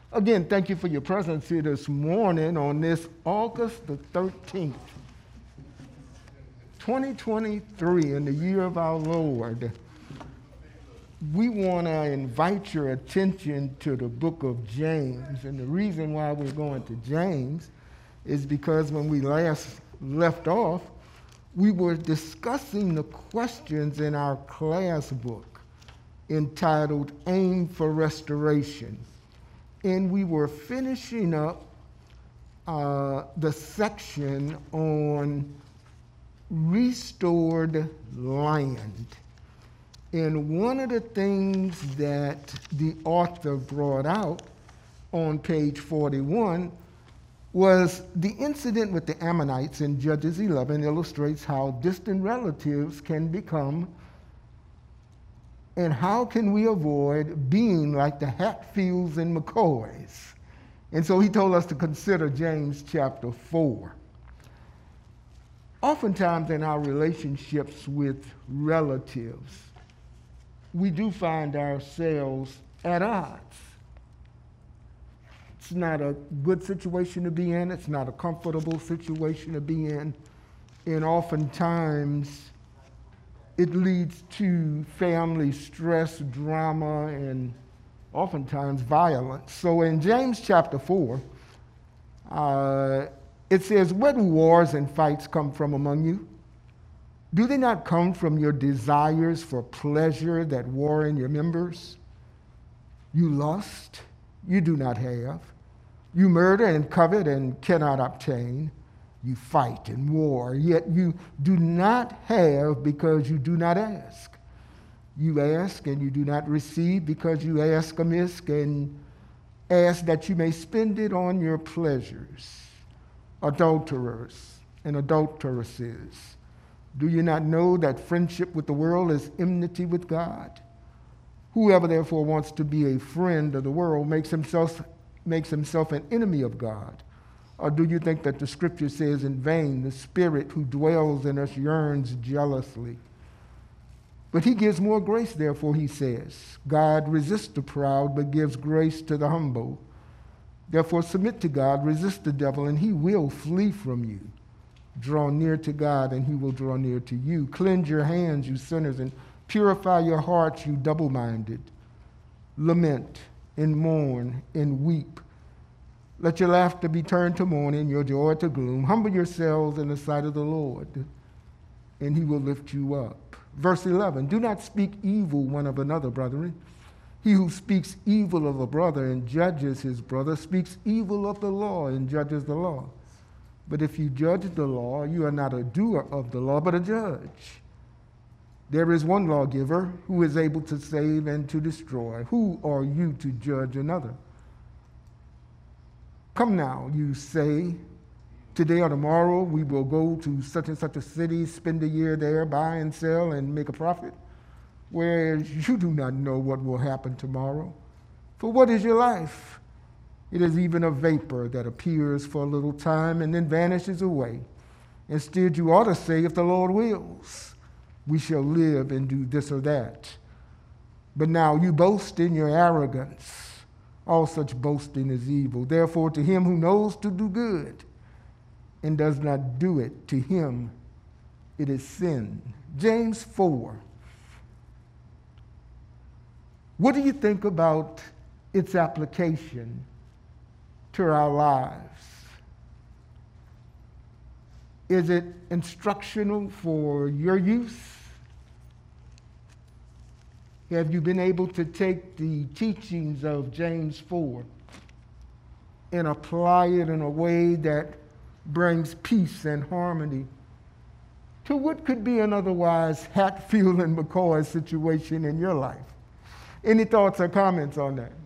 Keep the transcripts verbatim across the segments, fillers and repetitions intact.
Again, thank you for your presence here this morning on this August the thirteenth, twenty twenty-three, in the year of our Lord. We want to invite your attention to the book of James. And the reason why we're going to James is because when we last left off, we were discussing the questions in our class book entitled Aim for Restoration. And we were finishing up uh, the section on restored land. And one of the things that the author brought out on page forty-one was the incident with the Ammonites in Judges eleven illustrates how distant relatives can become, and how can we avoid being like the Hatfields and McCoys. And so he told us to consider James chapter four. Oftentimes in our relationships with relatives, we do find ourselves at odds. It's not a good situation to be in. It's not a comfortable situation to be in. And oftentimes, it leads to family stress, drama, and oftentimes violence. So in James chapter four, uh, it says, "Where do wars and fights come from among you? Do they not come from your desires for pleasure that war in your members? You lust, you do not have. You murder and covet and cannot obtain. You fight and war, yet you do not have because you do not ask. You ask and you do not receive because you ask amiss and ask that you may spend it on your pleasures. Adulterers and adulteresses, do you not know that friendship with the world is enmity with God? Whoever therefore wants to be a friend of the world makes himself, makes himself an enemy of God. Or do you think that the scripture says in vain, the spirit who dwells in us yearns jealously? But he gives more grace, therefore he says, God resists the proud, but gives grace to the humble. Therefore submit to God, resist the devil, and he will flee from you. Draw near to God, and he will draw near to you. Cleanse your hands, you sinners, and purify your hearts, you double-minded. Lament and mourn and weep. Let your laughter be turned to mourning, your joy to gloom. Humble yourselves in the sight of the Lord, and he will lift you up." Verse eleven, "Do not speak evil one of another, brethren. He who speaks evil of a brother and judges his brother speaks evil of the law and judges the law. But if you judge the law, you are not a doer of the law, but a judge. There is one lawgiver who is able to save and to destroy. Who are you to judge another? Come now, you say, today or tomorrow we will go to such and such a city, spend a year there, buy and sell, and make a profit. Whereas you do not know what will happen tomorrow. For what is your life? It is even a vapor that appears for a little time and then vanishes away. Instead, you ought to say, if the Lord wills, we shall live and do this or that. But now you boast in your arrogance. All such boasting is evil. Therefore, to him who knows to do good and does not do it, to him it is sin." James four. What do you think about its application to our lives? Is it instructional for your use? Have you been able to take the teachings of James four and apply it in a way that brings peace and harmony to what could be an otherwise Hatfield and McCoy situation in your life? Any thoughts or comments on that?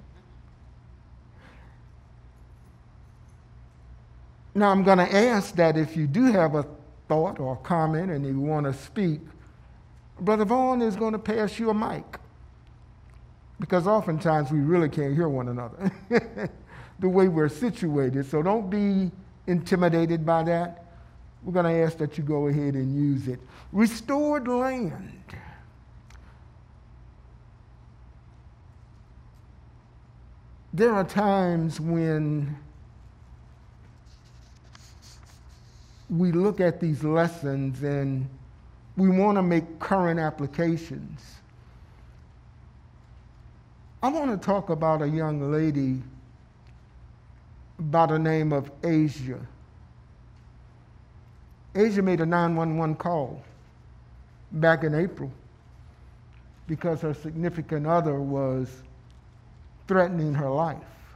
Now, I'm going to ask that if you do have a thought or comment and you want to speak, Brother Vaughn is going to pass you a mic, because oftentimes we really can't hear one another the way we're situated. So don't be intimidated by that. We're going to ask that you go ahead and use it. Restored land. there are times when we look at these lessons and we want to make current applications. I want to talk about a young lady by the name of Asia. Asia made a nine one one call back in April because her significant other was threatening her life.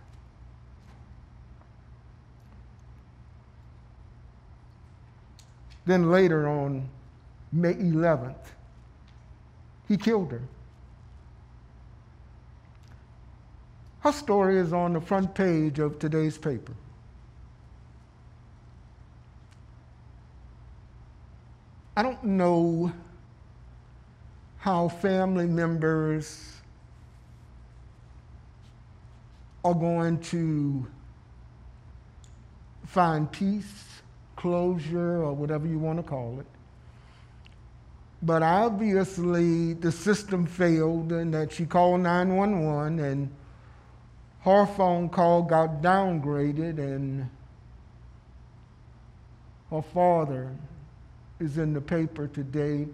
Then later on May eleventh, he killed her. Her story is on the front page of today's paper. I don't know how family members are going to find peace, closure, or whatever you want to call it. But obviously the system failed and that she called nine one one and her phone call got downgraded and her father is in the paper today.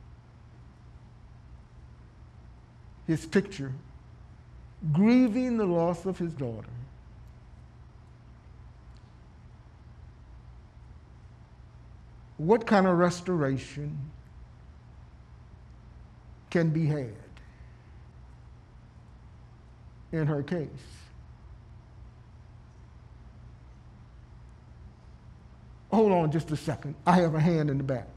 His picture, grieving the loss of his daughter. What kind of restoration can be had in her case? Hold on just a second. I have a hand in the back.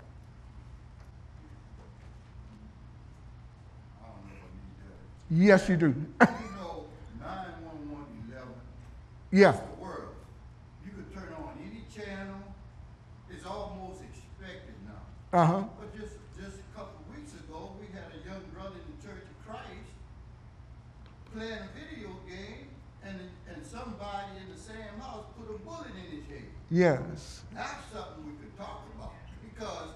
I don't know what he does. Yes, you do. You know, nine one one eleven. Yeah. It's the world. You could turn on any channel. It's almost expected now. Uh-huh. But just just a couple of weeks ago, we had a young brother in the Church of Christ playing a video game, and and somebody in the same house put a bullet in his head. Yes. That's something we could talk about, because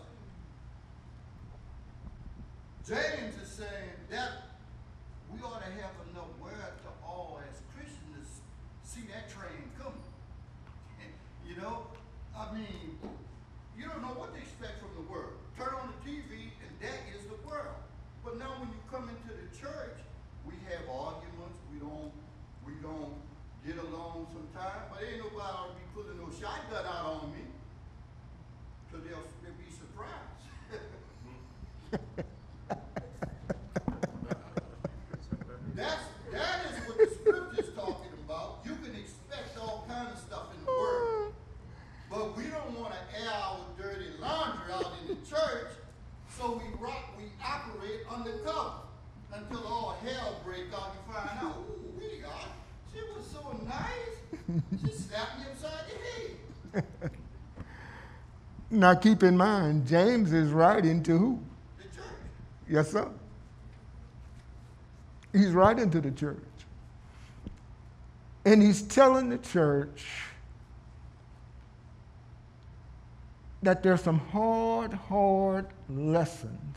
James is saying that we ought to have enough word to all as Christians see that train coming. You know, I mean, you don't know what to expect from the world. Turn on the T V and that is the world. But now when you come into the church, we have arguments. We don't, we don't get along sometimes. But ain't nobody ought to be pulling no shotgun out on me. So they'll, they'll be surprised. That's, that is what the scripture's talking about. You can expect all kinds of stuff in the word. But we don't want to air our dirty laundry out in the church, so we rock, we operate undercover until all hell breaks out. You find out, ooh, we God, she was so nice. She slapped me upside the head. Now keep in mind, James is writing to who? The church. Yes, sir. He's writing to the church. And he's telling the church that there's some hard, hard lessons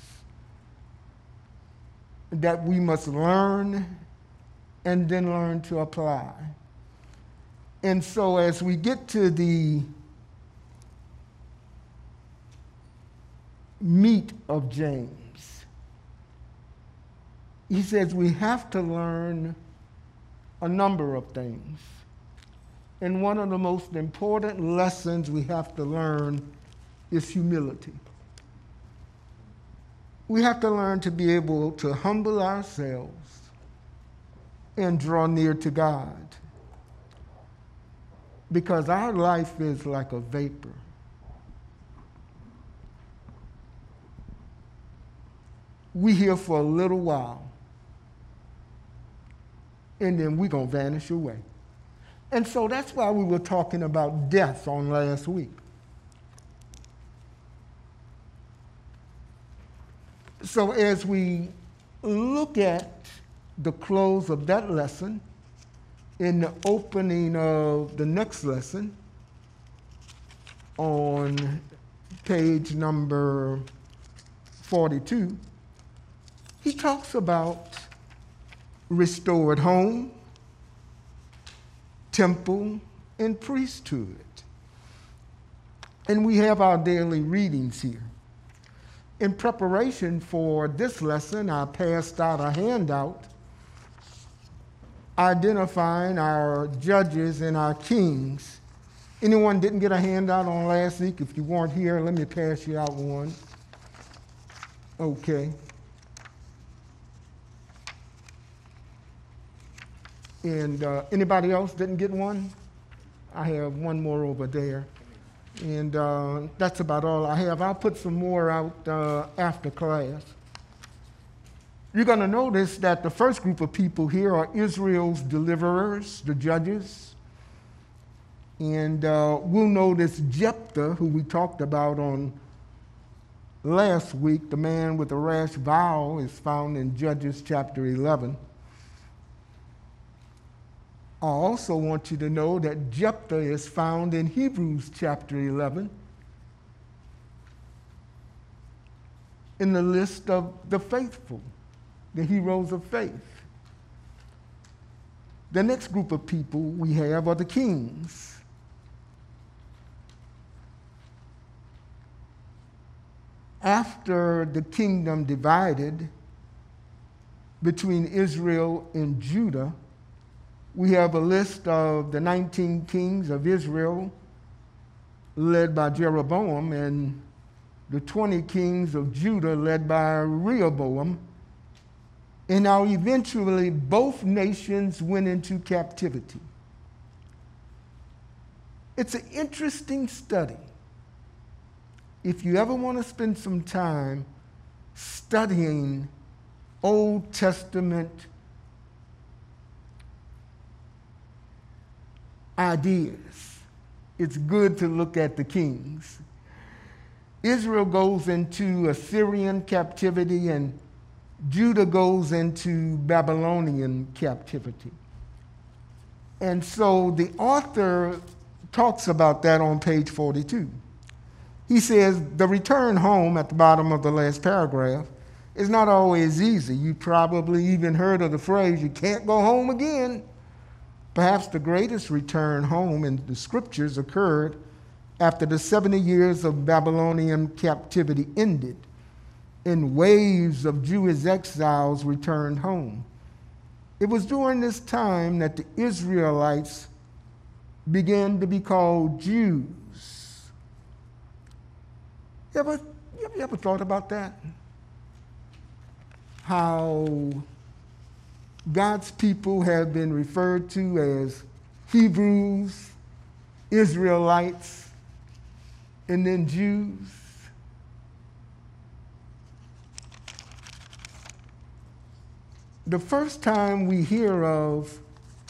that we must learn and then learn to apply. And so as we get to the meat of James, he says we have to learn a number of things. And one of the most important lessons we have to learn is humility. We have to learn to be able to humble ourselves and draw near to God, because our life is like a vapor. We here for a little while, and then we're going to vanish away. And so that's why we were talking about death on last week. So as we look at the close of that lesson, in the opening of the next lesson, on page number forty-two, he talks about restored home, temple, and priesthood. And we have our daily readings here. In preparation for this lesson, I passed out a handout identifying our judges and our kings. Anyone didn't get a handout on last week? If you weren't here, let me pass you out one. Okay. And uh, anybody else didn't get one? I have one more over there. And uh, that's about all I have. I'll put some more out uh, after class. You're going to notice that the first group of people here are Israel's deliverers, the judges. And uh, we'll notice Jephthah, who we talked about on last week, the man with the rash vow, is found in Judges chapter eleven. I also want you to know that Jephthah is found in Hebrews chapter eleven in the list of the faithful, the heroes of faith. The next group of people we have are the kings. After the kingdom divided between Israel and Judah, we have a list of the nineteen kings of Israel led by Jeroboam and the twenty kings of Judah led by Rehoboam. And now eventually both nations went into captivity. It's an interesting study. If you ever want to spend some time studying Old Testament ideas, it's good to look at the kings. Israel goes into Assyrian captivity and Judah goes into Babylonian captivity. And so the author talks about that on page forty-two. He says the return home at the bottom of the last paragraph is not always easy. You probably even heard of the phrase, you can't go home again. Perhaps the greatest return home in the scriptures occurred after the seventy years of Babylonian captivity ended, and waves of Jewish exiles returned home. It was during this time that the Israelites began to be called Jews. You ever, you ever thought about that? How God's people have been referred to as Hebrews, Israelites, and then Jews. The first time we hear of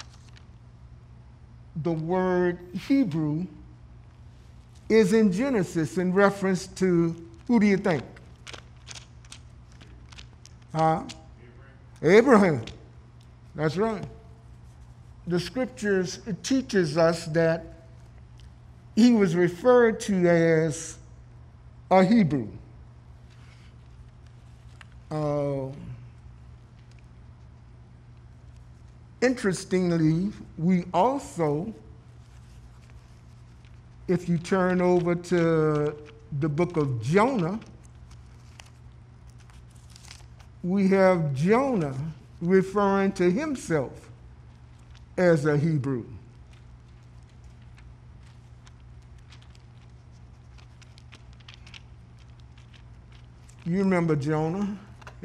the word Hebrew is in Genesis in reference to, who do you think? Huh? Abraham. Abraham. That's right. The scriptures teaches us that he was referred to as a Hebrew. Uh, interestingly, we also, if you turn over to the book of Jonah, we have Jonah referring to himself as a Hebrew. You remember Jonah?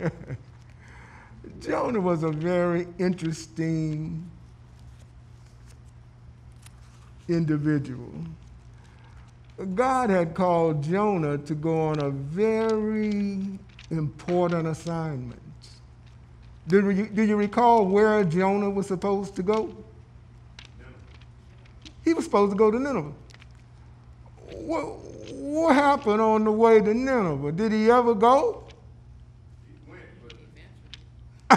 Jonah was a very interesting individual. God had called Jonah to go on a very important assignment. Do you, do you recall where Jonah was supposed to go? He was supposed to go to Nineveh. What, what happened on the way to Nineveh? Did he ever go? He went, but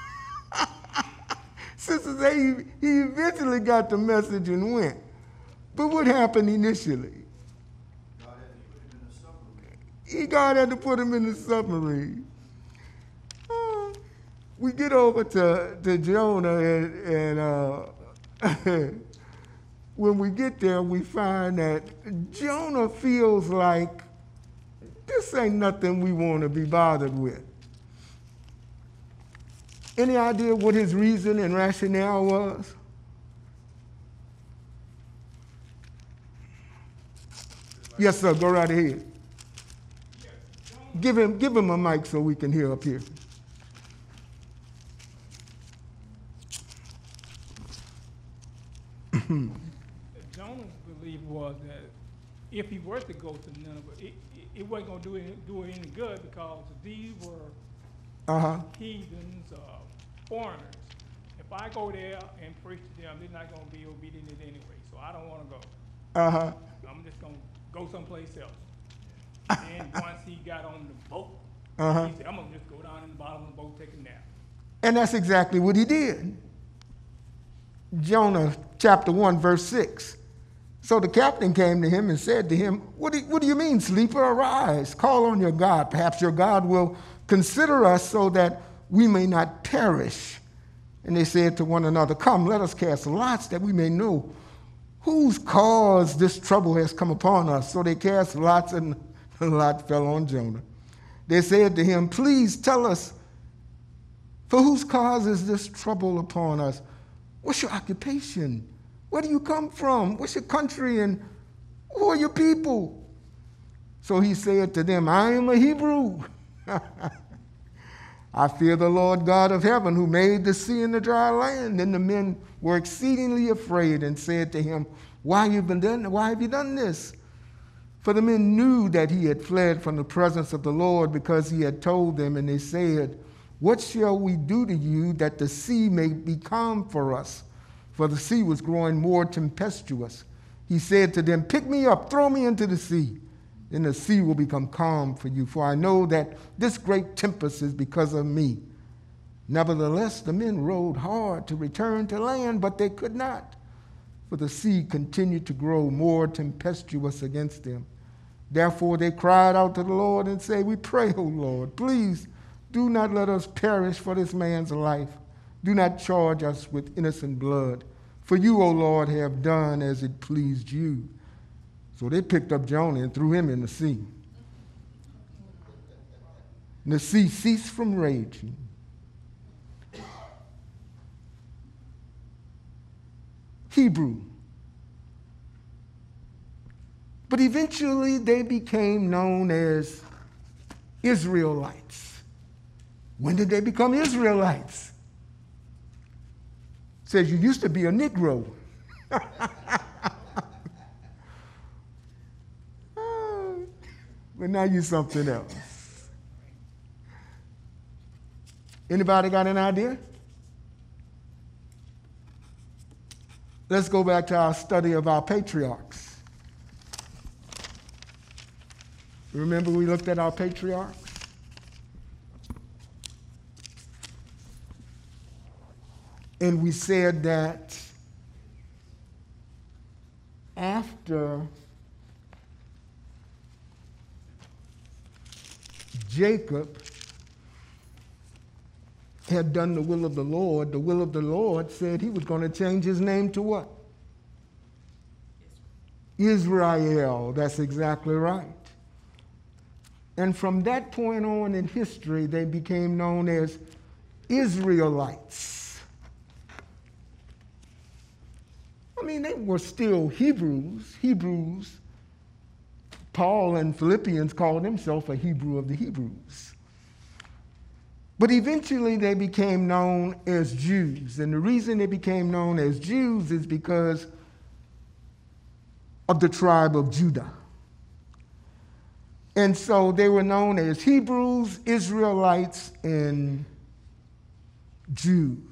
Sisters say he, he eventually got the message and went. But what happened initially? God had to put him in the submarine. He God had to put him in the submarine. Uh, we get over to, to Jonah, and, and uh, when we get there, we find that Jonah feels like this ain't nothing we want to be bothered with. Any idea what his reason and rationale was? Yes, sir, go right ahead. Give him, give him a mic so we can hear up here. Jonah's belief was that if he were to go to Nineveh, it, it, it wasn't going to do any, do any good because these were Uh-huh. heathens, uh, foreigners. If I go there and preach to them, they're not going to be obedient anyway, so I don't want to go. Uh-huh. I'm just going to go someplace else. And once he got on the boat, Uh-huh. he said, I'm going to just go down in the bottom of the boat, take a nap. And that's exactly what he did. Jonah chapter one, verse six. So the captain came to him and said to him, what do, what do you mean, sleeper? Arise, call on your God. Perhaps your God will consider us so that we may not perish. And they said to one another, come, let us cast lots that we may know whose cause this trouble has come upon us. So they cast lots, and the lot fell on Jonah. They said to him, please tell us, for whose cause is this trouble upon us? What's your occupation? Where do you come from? What's your country, and who are your people? So he said to them, I am a Hebrew. I fear the Lord God of heaven, who made the sea and the dry land. Then the men were exceedingly afraid and said to him, why have you been done? Why have you done this? For the men knew that he had fled from the presence of the Lord, because he had told them, and they said, what shall we do to you that the sea may be calm for us? For the sea was growing more tempestuous. He said to them, pick me up, throw me into the sea, and the sea will become calm for you. For I know that this great tempest is because of me. Nevertheless, the men rowed hard to return to land, but they could not, for the sea continued to grow more tempestuous against them. Therefore they cried out to the Lord and said, we pray, O Lord, please do not let us perish for this man's life. Do not charge us with innocent blood. For you, O Lord, have done as it pleased you. So they picked up Jonah and threw him in the sea. And the sea ceased from raging. Hebrew. But eventually they became known as Israelites. When did they become Israelites? It says you used to be a Negro. But now you're something else. Anybody got an idea? Let's go back to our study of our patriarchs. Remember we looked at our patriarchs? And we said that after Jacob had done the will of the Lord, the will of the Lord said he was going to change his name to what? Israel. That's exactly right. And from that point on in history, they became known as Israelites. I mean, they were still Hebrews. Hebrews. Paul in Philippians called himself a Hebrew of the Hebrews. But eventually they became known as Jews. And the reason they became known as Jews is because of the tribe of Judah. And so they were known as Hebrews, Israelites, and Jews.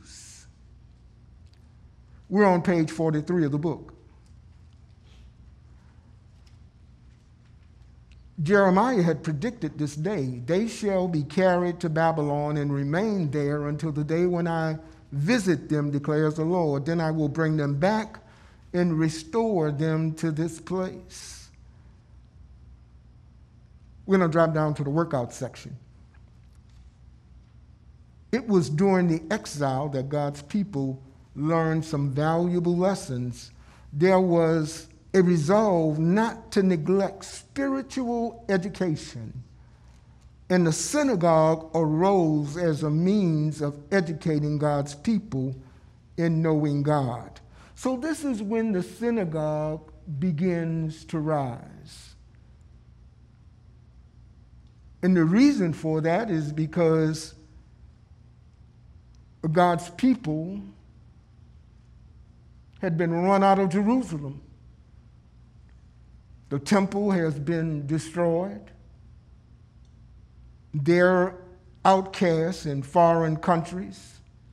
We're on page forty-three of the book. Jeremiah had predicted this day. They shall be carried to Babylon and remain there until the day when I visit them, declares the Lord. Then I will bring them back and restore them to this place. We're going to drop down to the workout section. It was during the exile that God's people learned some valuable lessons there was a resolve not to neglect spiritual education, and the synagogue arose as a means of educating God's people in knowing God. So this is when the synagogue begins to rise. And the reason for that is because God's people had been run out of Jerusalem. The temple has been destroyed. They're outcasts in foreign countries.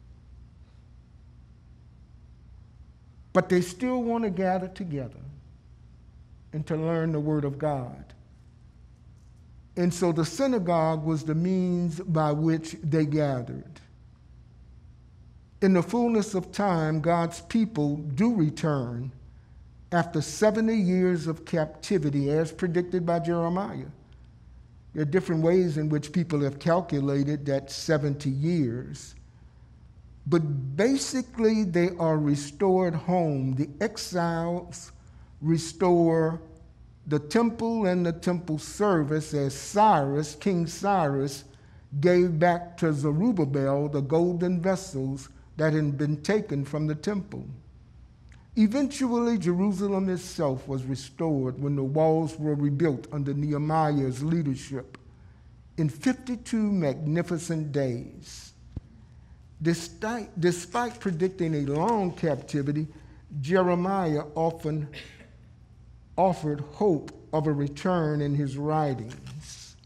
But they still want to gather together and to learn the Word of God. And so the synagogue was the means by which they gathered. In the fullness of time, God's people do return after seventy years of captivity, as predicted by Jeremiah. There are different ways in which people have calculated that seventy years. But basically, they are restored home. The exiles restore the temple and the temple service as Cyrus, King Cyrus, gave back to Zerubbabel the golden vessels that had been taken from the temple. Eventually, Jerusalem itself was restored when the walls were rebuilt under Nehemiah's leadership in fifty-two magnificent days. Despite, despite predicting a long captivity, Jeremiah often offered hope of a return in his writings.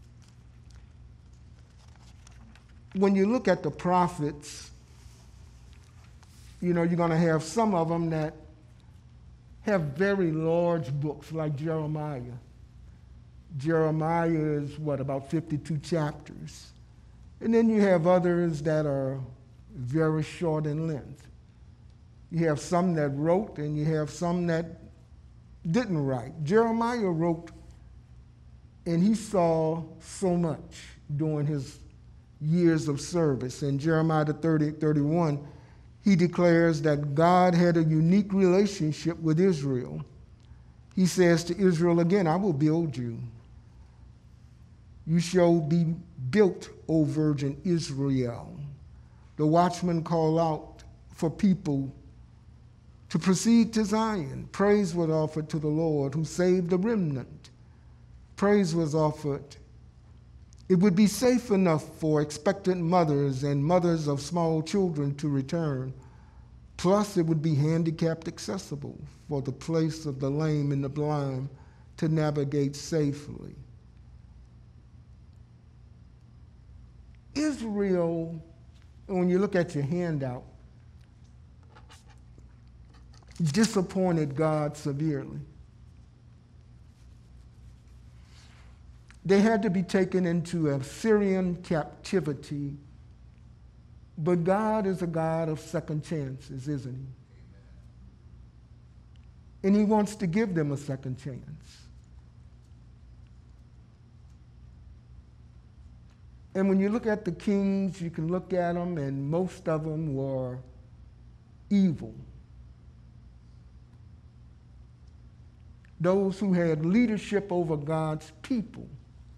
When you look at the prophets, you know, you're going to have some of them that have very large books like Jeremiah. Jeremiah is, what, about fifty-two chapters. And then you have others that are very short in length. You have some that wrote, and you have some that didn't write. Jeremiah wrote, and he saw so much during his years of service. In Jeremiah thirty, thirty-one, he declares that God had a unique relationship with Israel. He says to Israel again, I will build you. You shall be built, O virgin Israel. The watchmen call out for people to proceed to Zion. Praise was offered to the Lord who saved the remnant. Praise was offered. It would be safe enough for expectant mothers and mothers of small children to return. Plus, it would be handicapped accessible for the place of the lame and the blind to navigate safely. Israel, when you look at your handout, disappointed God severely. They had to be taken into Assyrian captivity, but God is a God of second chances, isn't he? And he wants to give them a second chance. And when you look at the kings, you can look at them, and most of them were evil. Those who had leadership over God's people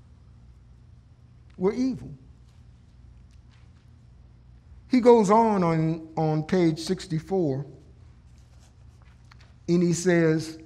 were evil. He goes on on, on page sixty-four, and he says,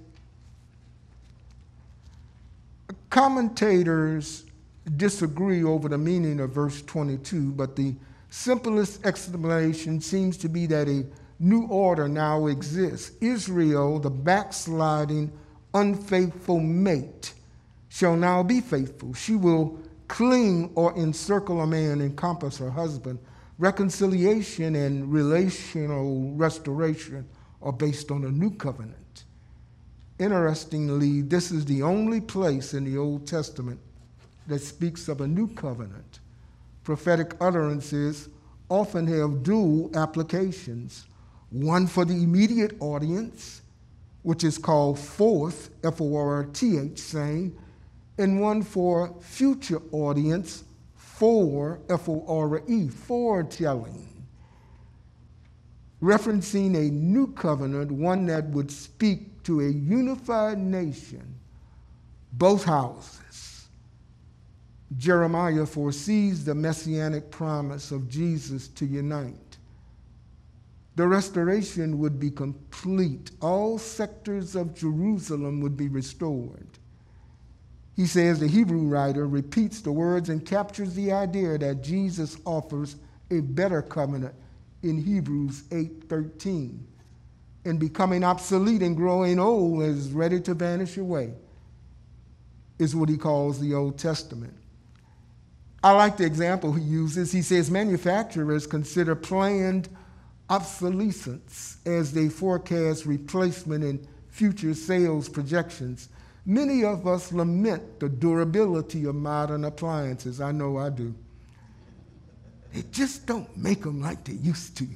commentators disagree over the meaning of verse twenty-two, but the simplest explanation seems to be that a new order now exists. Israel, the backsliding, unfaithful mate, shall now be faithful. She will cling or encircle a man, encompass her husband. Reconciliation and relational restoration are based on a new covenant. Interestingly, this is the only place in the Old Testament that speaks of a new covenant. Prophetic utterances often have dual applications, one for the immediate audience, which is called forth, F O R T H, saying, and one for future audience, for, F O R E, foretelling. referencing a new covenant, one that would speak to a unified nation, both houses. Jeremiah foresees the messianic promise of Jesus to unite. The restoration would be complete. All sectors of Jerusalem would be restored. He says the Hebrew writer repeats the words and captures the idea that Jesus offers a better covenant in Hebrews eight thirteen. And becoming obsolete and growing old is ready to vanish away, is what he calls the Old Testament. I like the example he uses. He says manufacturers consider planned obsolescence as they forecast replacement in future sales projections. Many of us lament the durability of modern appliances. I know I do. They just don't make them like they used to.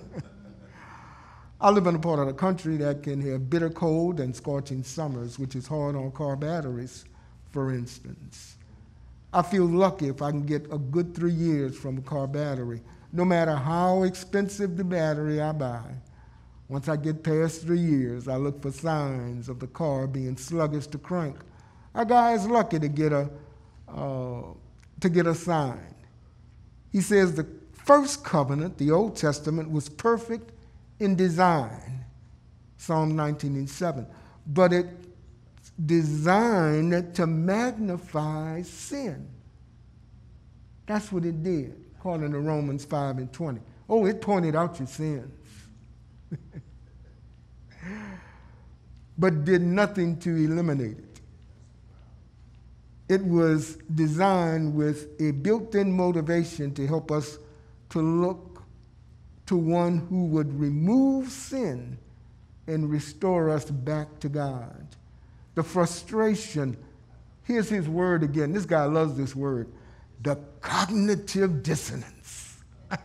I live in a part of the country that can have bitter cold and scorching summers, which is hard on car batteries, for instance. I feel lucky if I can get a good three years from a car battery. No matter how expensive the battery I buy, once I get past three years, I look for signs of the car being sluggish to crank. A guy is lucky to get a, uh, to get a sign. He says the first covenant, the Old Testament, was perfect in design, Psalm nineteen and seven, but it designed to magnify sin. That's what it did. According to Romans five and twenty. Oh, it pointed out your sins. But did nothing to eliminate it. It was designed with a built-in motivation to help us to look to one who would remove sin and restore us back to God. The frustration, here's his word again. This guy loves this word. The cognitive dissonance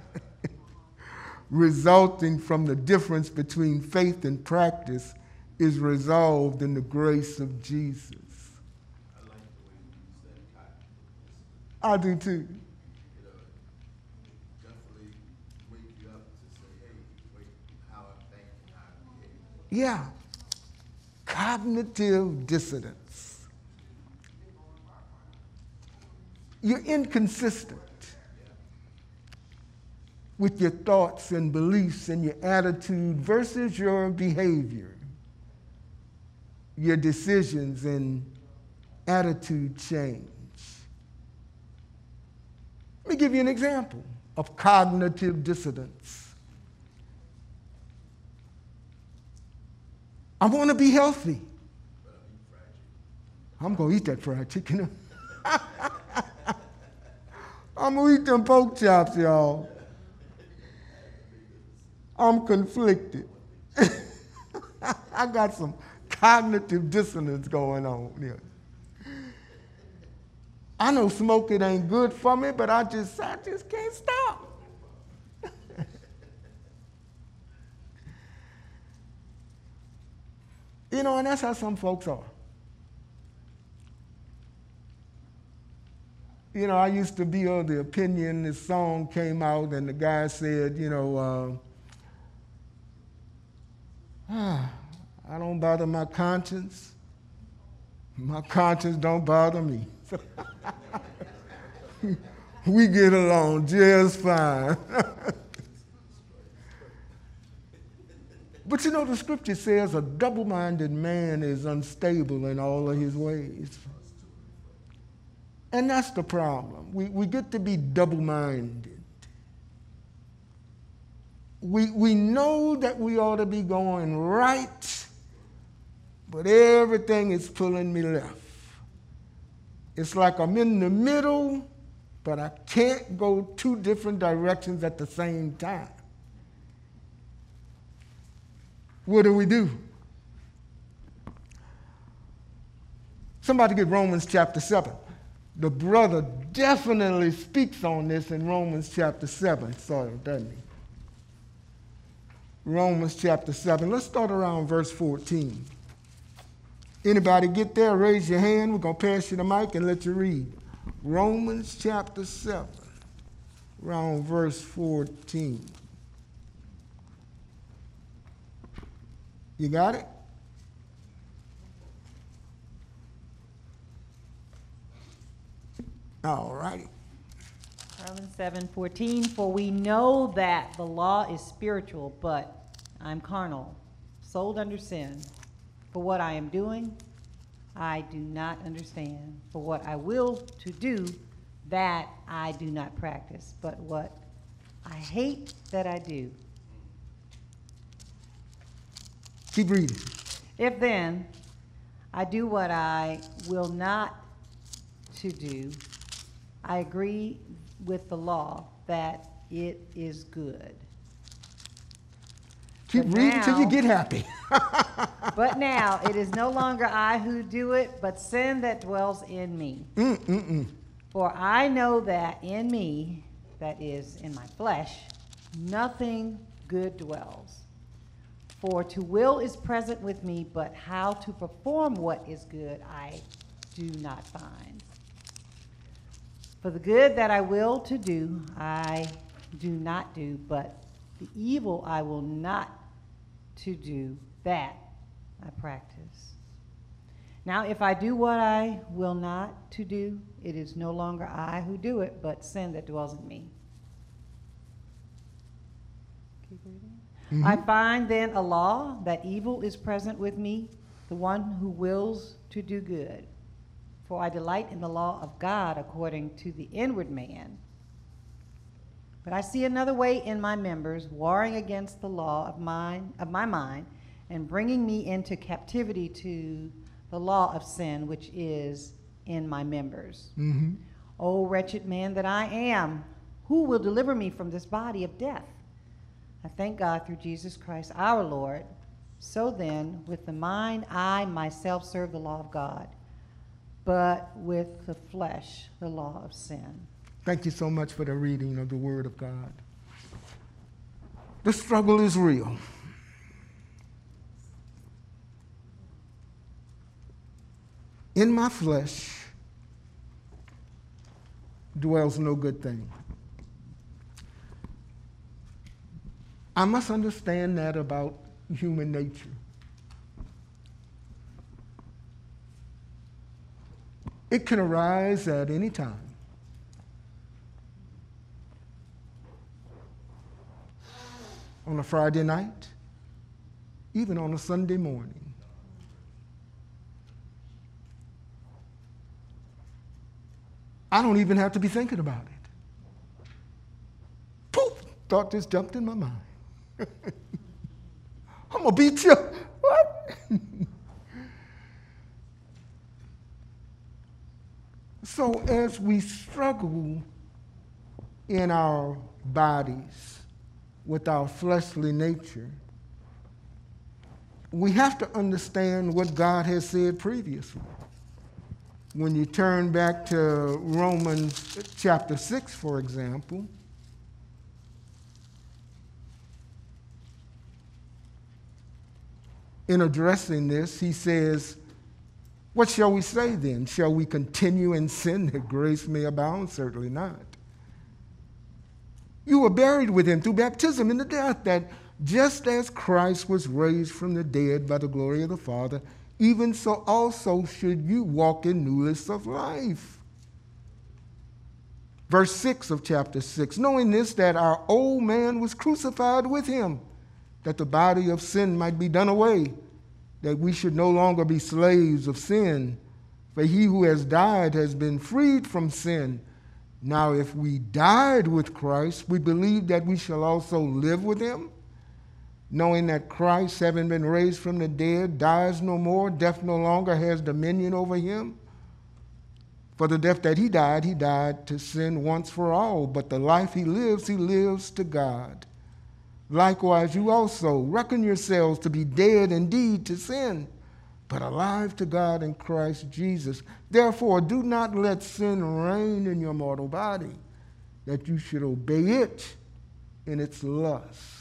resulting from the difference between faith and practice is resolved in the grace of Jesus. I like the way you use that cognitive. I do too. You know, it definitely wake you up to say, hey, wait, how I think and how I behave. Yeah. Cognitive dissonance. You're inconsistent with your thoughts and beliefs and your attitude versus your behavior, your decisions and attitude change. Let me give you an example of cognitive dissonance. I want to be healthy. I'm going to eat that fried chicken. I'm going to eat them pork chops, y'all. I'm conflicted. I got some cognitive dissonance going on here. I know smoking ain't good for me, but I just, I just can't stop. You know, and that's how some folks are. You know, I used to be of the opinion, this song came out and the guy said, you know, uh, ah, I don't bother my conscience. My conscience don't bother me. We get along just fine. But you know, the scripture says a double-minded man is unstable in all of his ways. And that's the problem. We, we get to be double-minded. We, we know that we ought to be going right, but everything is pulling me left. It's like I'm in the middle, but I can't go two different directions at the same time. What do we do? Somebody get Romans chapter seven. The brother definitely speaks on this in Romans chapter seven, sort of, doesn't he? Romans chapter seven. Let's start around verse fourteen. Anybody get there? Raise your hand. We're going to pass you the mic and let you read. Romans chapter seven, around verse fourteen. You got it? All righty. Romans seven fourteen, for we know that the law is spiritual, but I'm carnal, sold under sin. For what I am doing, I do not understand. For what I will to do, that I do not practice. But what I hate, that I do. Keep reading. If then I do what I will not to do, I agree with the law that it is good. Keep But reading till you now- get happy. But now it is no longer I who do it, but sin that dwells in me. Mm-mm-mm. For I know that in me, that is, in my flesh, nothing good dwells. For to will is present with me, but how to perform what is good I do not find. For the good that I will to do, I do not do, but the evil I will not to do, that I practice. Now, if I do what I will not to do, it is no longer I who do it, but sin that dwells in me. Keep reading. Mhm. I find then a law that evil is present with me, the one who wills to do good. For I delight in the law of God according to the inward man. But I see another way in my members, warring against the law of mine, of my mind, and bringing me into captivity to the law of sin which is in my members. Mm-hmm. O wretched man that I am, who will deliver me from this body of death? I thank God through Jesus Christ our Lord. So then, with the mind, I myself serve the law of God, but with the flesh, the law of sin. Thank you so much for the reading of the Word of God. The struggle is real. In my flesh dwells no good thing. I must understand that about human nature. It can arise at any time. On a Friday night, even on a Sunday morning. I don't even have to be thinking about it. Poof! Thought just jumped in my mind. I'm gonna beat you. What? So as we struggle in our bodies with our fleshly nature, we have to understand what God has said previously. When you turn back to Romans chapter six, for example, in addressing this, he says, what shall we say then? Shall we continue in sin that grace may abound? Certainly not. You were buried with him through baptism into death, that just as Christ was raised from the dead by the glory of the Father, even so also should you walk in newness of life. Verse six of chapter six, knowing this, that our old man was crucified with him, that the body of sin might be done away, that we should no longer be slaves of sin. For he who has died has been freed from sin. Now if we died with Christ, we believe that we shall also live with him, knowing that Christ, having been raised from the dead, dies no more, death no longer has dominion over him. For the death that he died, he died to sin once for all, but the life he lives, he lives to God. Likewise, you also reckon yourselves to be dead indeed to sin, but alive to God in Christ Jesus. Therefore, do not let sin reign in your mortal body, that you should obey it in its lusts.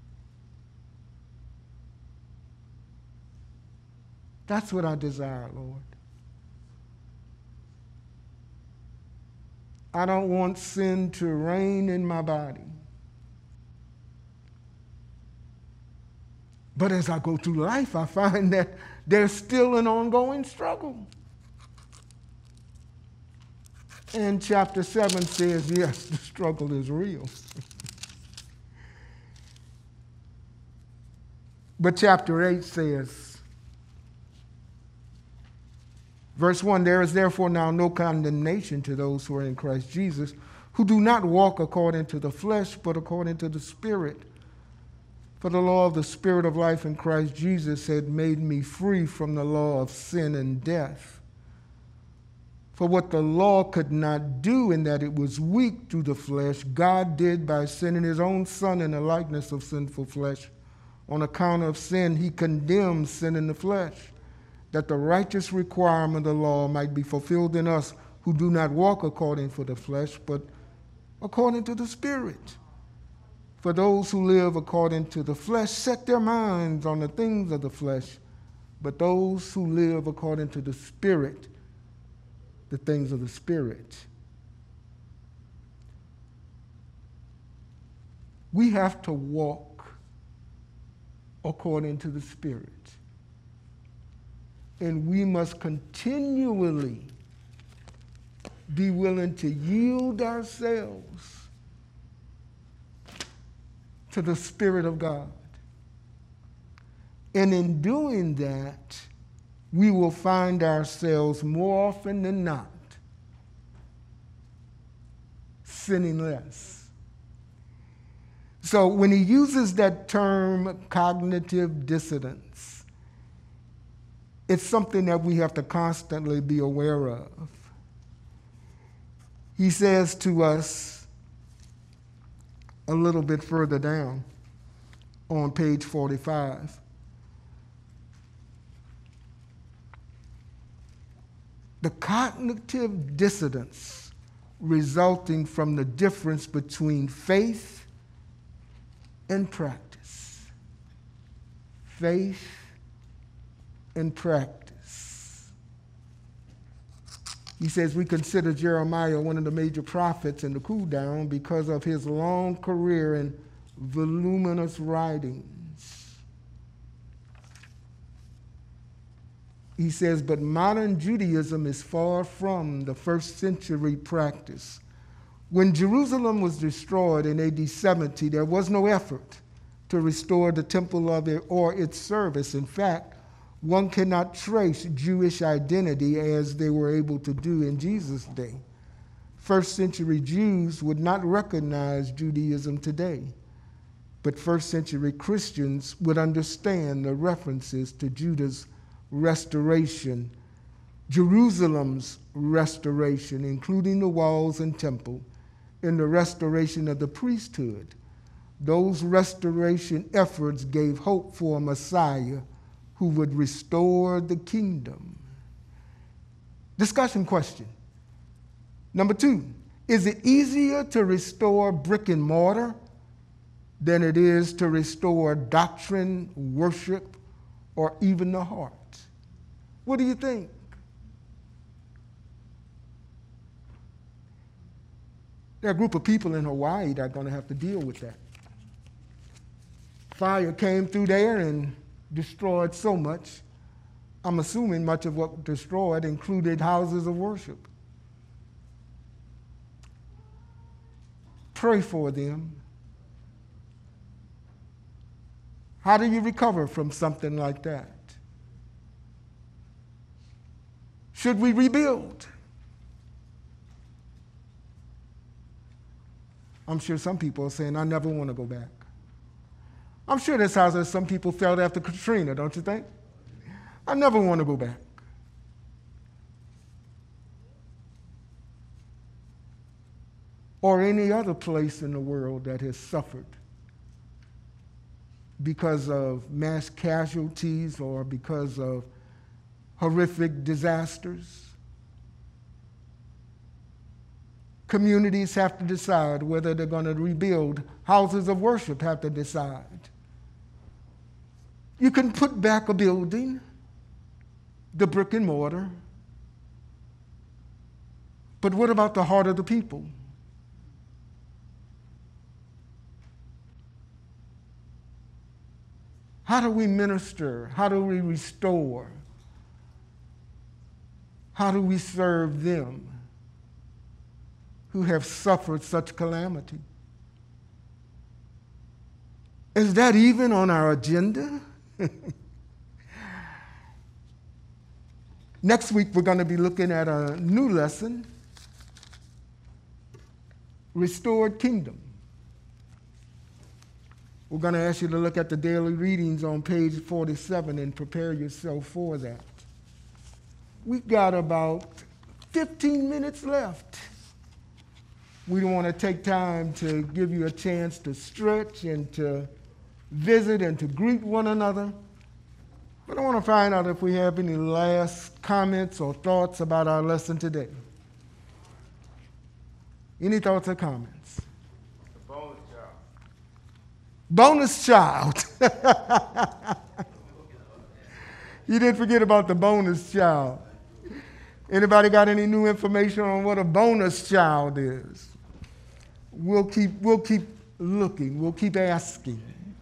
That's what I desire, Lord. I don't want sin to reign in my body. But as I go through life, I find that there's still an ongoing struggle. And chapter seven says, yes, the struggle is real. But chapter eight says, verse one, there is therefore now no condemnation to those who are in Christ Jesus, who do not walk according to the flesh, but according to the Spirit. For the law of the Spirit of life in Christ Jesus had made me free from the law of sin and death. For what the law could not do, in that it was weak through the flesh, God did by sending his own Son in the likeness of sinful flesh. On account of sin, he condemned sin in the flesh, that the righteous requirement of the law might be fulfilled in us who do not walk according to the flesh, but according to the Spirit. For those who live according to the flesh set their minds on the things of the flesh, but those who live according to the Spirit, the things of the Spirit. We have to walk according to the Spirit. And we must continually be willing to yield ourselves to the Spirit of God. And in doing that, we will find ourselves more often than not sinning less. So when he uses that term cognitive dissonance, it's something that we have to constantly be aware of. He says to us a little bit further down on page forty-five, the cognitive dissonance resulting from the difference between faith and practice. Faith and practice. He says we consider Jeremiah one of the major prophets in the cool down because of his long career in voluminous writings. He says, but modern Judaism is far from the first century practice. When Jerusalem was destroyed in A D seventy, there was no effort to restore the temple of it or its service. In fact, one cannot trace Jewish identity as they were able to do in Jesus' day. First century Jews would not recognize Judaism today, but first century Christians would understand the references to Judah's restoration, Jerusalem's restoration, including the walls and temple, and the restoration of the priesthood. Those restoration efforts gave hope for a Messiah who would restore the kingdom. Discussion question. Number two, is it easier to restore brick and mortar than it is to restore doctrine, worship, or even the heart? What do you think? There are a group of people in Hawaii that are going to have to deal with that. Fire came through there and destroyed so much. I'm assuming much of what destroyed included houses of worship. Pray for them. How do you recover from something like that? Should we rebuild? I'm sure some people are saying, I never want to go back. I'm sure that's how some people felt after Katrina, don't you think? I never want to go back. Or any other place in the world that has suffered because of mass casualties or because of horrific disasters. Communities have to decide whether they're going to rebuild. Houses of worship have to decide. You can put back a building, the brick and mortar, but what about the heart of the people? How do we minister? How do we restore? How do we serve them who have suffered such calamity? Is that even on our agenda? Next week, we're going to be looking at a new lesson, Restored Kingdom. We're going to ask you to look at the daily readings on page forty-seven and prepare yourself for that. We've got about fifteen minutes left. We don't want to take time to give you a chance to stretch and to visit and to greet one another. But I want to find out if we have any last comments or thoughts about our lesson today. Any thoughts or comments? The bonus job. Bonus child. You didn't forget about the bonus child. Anybody got any new information on what a bonus child is? We'll keep, we'll keep looking. We'll keep asking.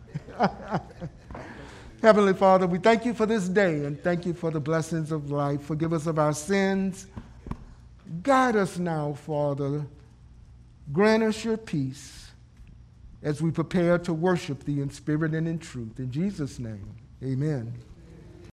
Heavenly Father, we thank you for this day and thank you for the blessings of life. Forgive us of our sins. Guide us now, Father. Grant us your peace as we prepare to worship thee in spirit and in truth. In Jesus' name, amen.